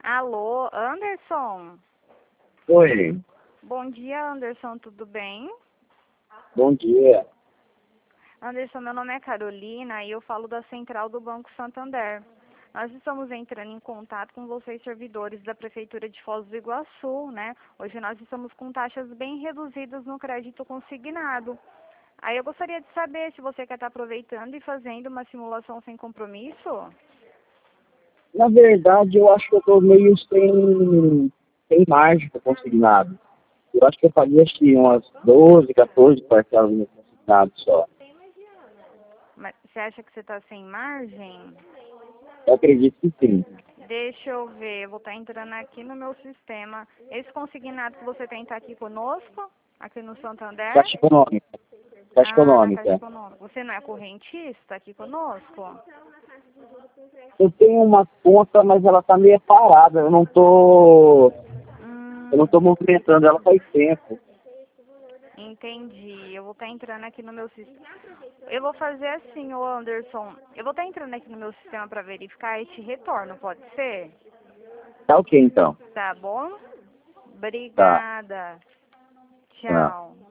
Alô, Anderson? Oi, Bom dia, Anderson, tudo bem? bom dia. Anderson, meu nome é Carolina e eu falo da Central do Banco Santander. Nós estamos entrando em contato com vocês, servidores da Prefeitura de Foz do Iguaçu, né? Hoje nós estamos com taxas bem reduzidas no crédito consignado. Aí eu gostaria de saber se você quer estar aproveitando e fazendo uma simulação sem compromisso. Na verdade, eu acho que eu estou meio sem margem para consignado. Eu acho que eu faria assim, umas 12, 14 parcelas no consignado só. Mas você acha que você está sem margem? Eu acredito que sim. Deixa eu ver, eu vou estar entrando aqui no meu sistema. Esse consignado que você tem está aqui conosco? Aqui no Santander? Caixa econômica. Caixa Ah, na Caixa econômica. Econômica. Você não é correntista aqui conosco? Eu tenho uma conta, mas ela está meio parada. Eu não tô Hum, movimentando ela faz tempo. entendi. Eu vou estar entrando aqui no meu sistema. Eu vou fazer assim, ô Anderson. Eu vou estar entrando aqui no meu sistema para verificar e te retorno, pode ser? Tá ok, então. Tá bom? Tá, Obrigada. tá. Tchau.